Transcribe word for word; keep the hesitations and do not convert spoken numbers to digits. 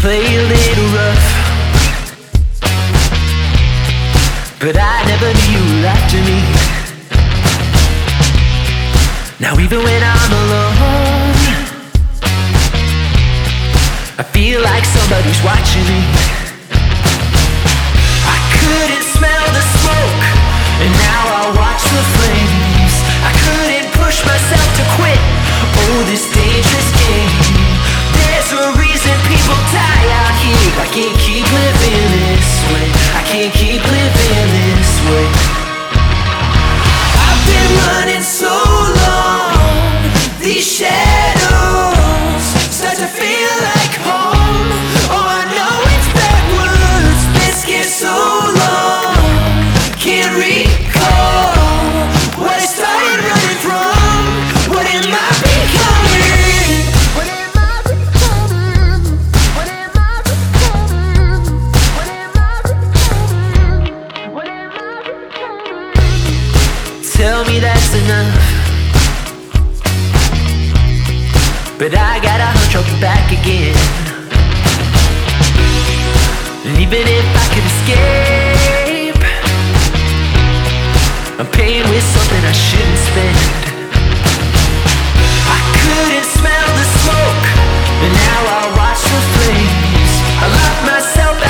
play a little rough, but I never knew you were after me. Now even when I'm alone, I feel like somebody's watching me. I couldn't smell the smoke, and now I watch the flames. I couldn't push myself to quit, oh, this dangerous game. There's a reason people die out here. I can't keep living this way. I can't keep living this way. I've been running so long, these shadows start to feel like home. Oh, I know it's backwards, been scared so long, can't recall what I started running from. What am I becoming? What am I becoming? What am I becoming? What am I becoming? What am I becoming? Tell me that's enough, but I got a hunch I'll be back again. And even if I could escape, I'm paying with something I shouldn't spend. I couldn't smell the smoke, and now I watch the flames. I locked myself